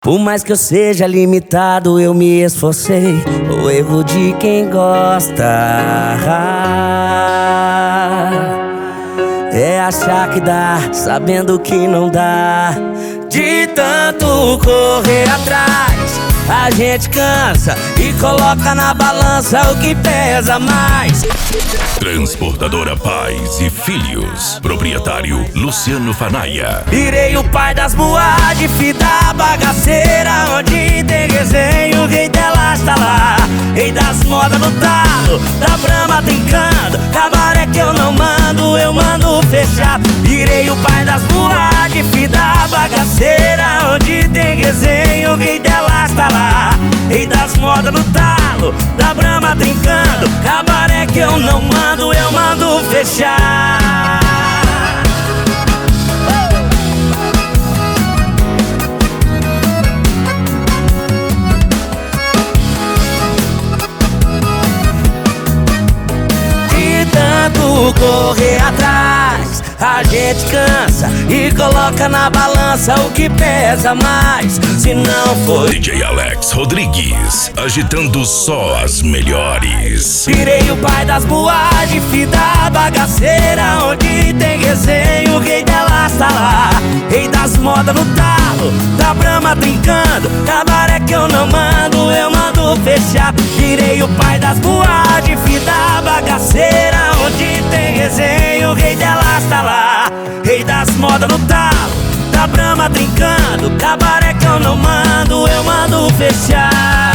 Por mais que eu seja limitado, eu me esforcei. O erro de quem gosta é achar que dá, sabendo que não dá. De tanto correr atrás, a gente cansa e coloca na balança o que pesa mais. Transportadora Pais e Filhos. Proprietário Luciano Fanaia. Virei o pai das boades, da bagaceira, onde tem resenha, o rei delas tá lá. Rei das modas no talo, da Brahma trincando. Cabaré que eu não mando, eu mando fechar. Virei o pai das boades, da bagaceira, onde tem resenha, o rei delas tá lá. Rei das modas no talo, da Brahma trincando. Cabaré que eu não mando, eu mando fechar. De tanto correr atrás, a gente cansa e coloca na balança o que pesa mais. Se não for DJ Alex Rodrigues, agitando só as melhores. Virei o pai das boades, da bagaceira, onde tem resenha, o rei delas tá lá. Rei das modas no talo, da Brahma trincando. Cabaré que eu não mando, eu mando fechar. Virei o pai das boades, da bagaceira, onde tem resenha, o rei delas tá lá. Rei das modas no talo, da Brahma trincando. Cabaré que eu não mando, eu mando fechar.